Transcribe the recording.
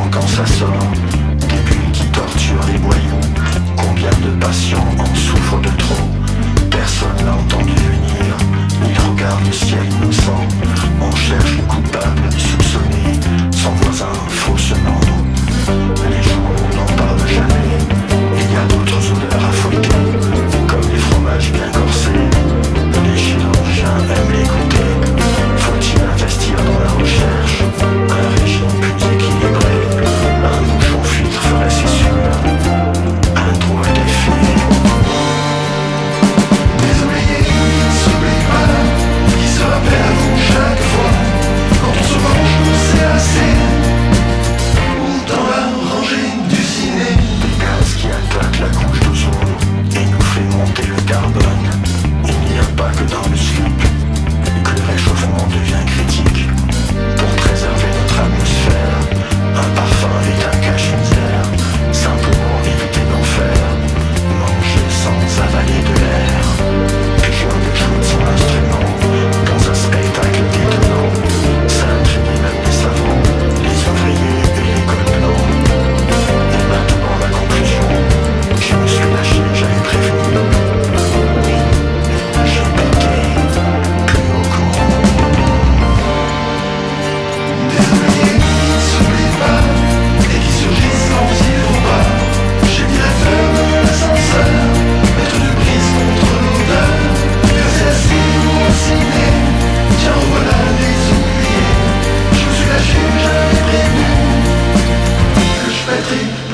quand ça sort. Des bulles qui torturent les boyaux. Combien de patients en souffrent de trop. Personne n'a entendu venir. Il regarde le ciel innocent. On cherche le coupable soupçonné. Son voisin faussement. Les journaux n'en parlent jamais. Il y a d'autres odeurs affolées, comme les fromages bien corsés. Les chirurgiens aiment l'écouter. Faut-il investir dans la recherche? Un régime plus équilibré. Un bouchon filtre ferait c'est sûr. Un drôle d'effet. Désolé, qui ne s'oublie pas, qui se rappelle à vous chaque fois. Quand on se mange, c'est assez. Ou dans la rangée du ciné. Des gaz qui attaquent la couche d'ozone et nous fait monter le carbone. Il n'y a pas que dans le slip que le réchauffement devient critique. Pour préserver notre atmosphère, un parfum est un cache-misère. Simplement éviter d'en faire. Manger sans avaler de l'air. Quelqu'un de jouer de son instrument dans un spectacle détonnant. Ça intrigue même les savants, les ouvriers et les colons. Et maintenant la conclusion. Je me suis lâché, j'avais prévenu. Oui, j'ai pété plus haut qu'en haut. Désolé, qui ne s'oublie pas et qui surgit sans y pas. J'ai directeur de l'ascenseur, maître de prise contre l'odeur. Versé assis ou au ciné, tiens voilà les oubliés. Je me suis lâché, j'avais prévenu que je pèterais